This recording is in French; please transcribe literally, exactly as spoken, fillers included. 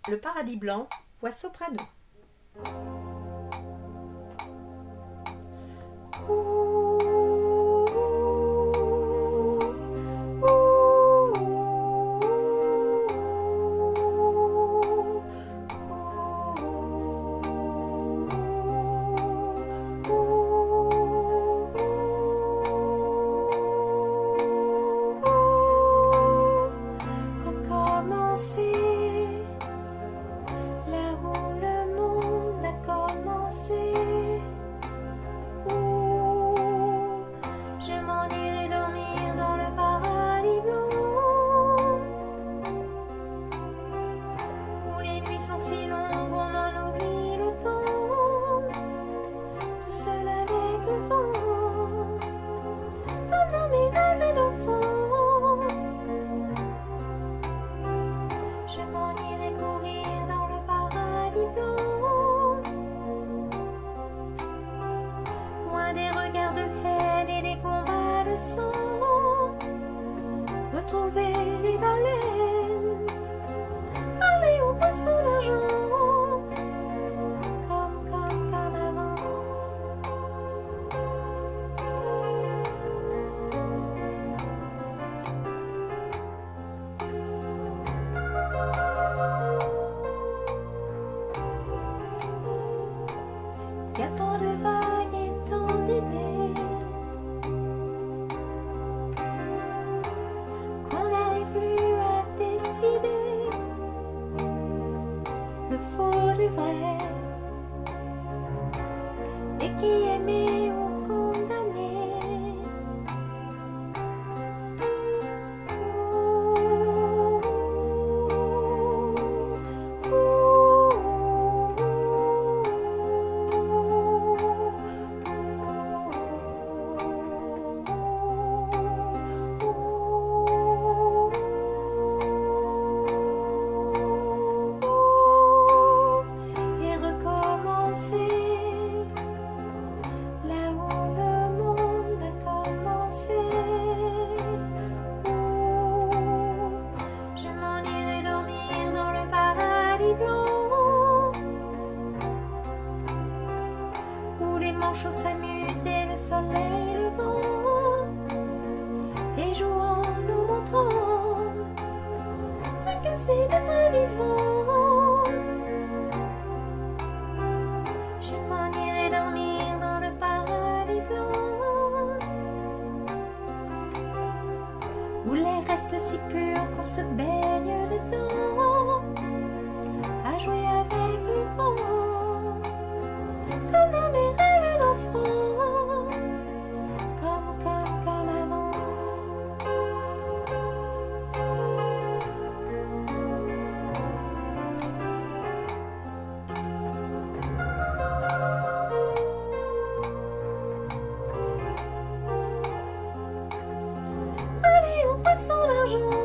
Le Paradis Blanc, voix soprano. Retrouver les baleines, parler aux poissons d'argent, comme, comme, comme avant. Il y a tant de vagues et tant d'idées plus à décider le faux du vrai, et qui aimait ou condamné. Où les manchots s'amusent et le soleil levant, et jouant nous montrant ce que c'est d'être vivant. Je m'en irai dormir dans le paradis blanc, où l'air reste si pur qu'on se baigne dedans, à jouer avec le vent, comme dans mes rêves d'enfant, comme, comme, comme avant. Allez, au poisson d'argent,